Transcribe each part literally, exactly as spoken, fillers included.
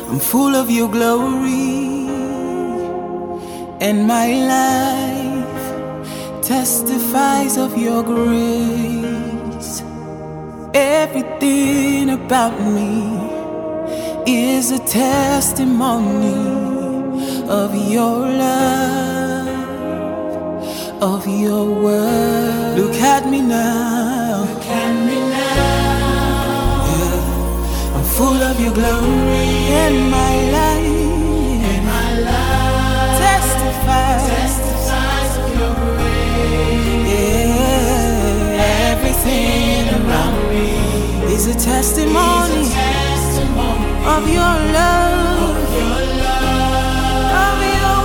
I'm full of your glory, and my life testifies of your grace. Everything about me is a testimony of your love, of your word. Look at me now. Look at me now. Yeah. I'm full of your glory, and my life, and my life testifies, testifies of your grace. yeah. Everything around me is a testimony, is a testimony of your love, of your love, of your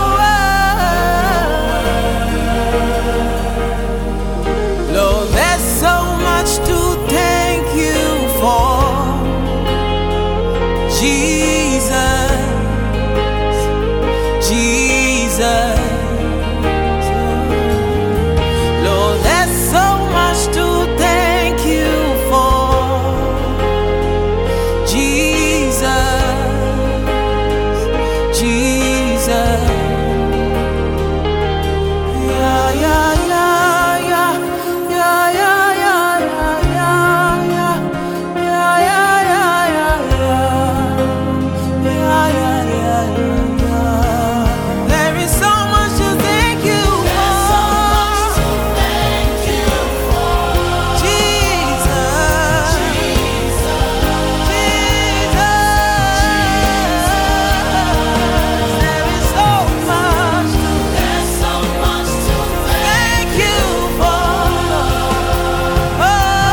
word. Lord, there's so much to thank you for. Jesus, Jesus, Lord, there's so much to thank you for. Jesus, Jesus, yeah, yeah, yeah, yeah, yeah, yeah, yeah, yeah, yeah, yeah, yeah, yeah, yeah, yeah, yeah, yeah, yeah. There is so much to thank you There's so much to for. thank you for. Jesus, Jesus, there is so much to there's so much to thank you for. Oh,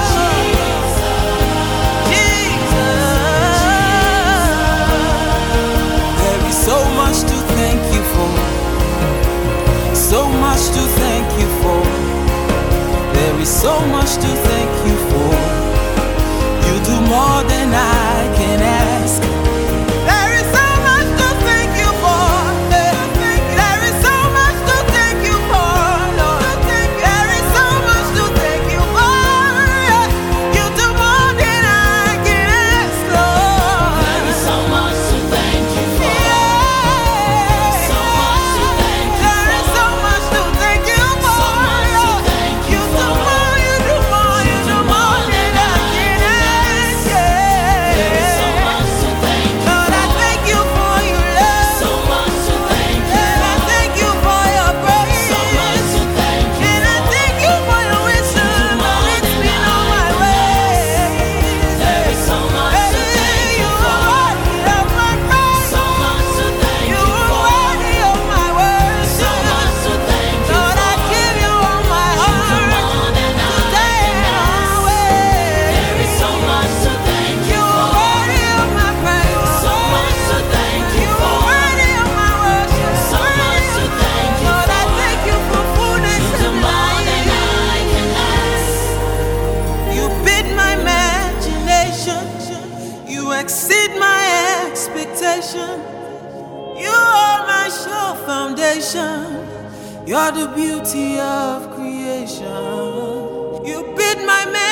Jesus, there is so much to thank you for. So much to thank you for. There is so much to thank you for. You do more than I can ask. There is so much to thank you for. There is so much to thank you for, Lord. There is so much to thank you for. You do more than I can ask, Lord. There is so much to thank you for. Yeah. So much to thank you There is so much to thank you for. So much to thank you You do for. more, you do more, you do more than I can ask. There is so Yeah. much to thank you Lord, I thank you for your love. So much to thank you And I thank you for your grace. So much to thank you And I thank you for your wisdom that leads me on my way. There is so much to thank you You for. are worthy of my praise. So much to thank You you are for. worthy of my worship. So much to thank you Lord, I for. give you all my You do heart. more than I Today can my ask. way. There is so much to thank you You are for. worthy of my praise. So much to thank you You are for. worthy of my worship. So much to thank you Lord, I for. thank you for fullness You do of more than life. I can ask. You beat my imagination. You exceed my expectation. You are my sure foundation. You're the beauty of creation. You beat my imagination.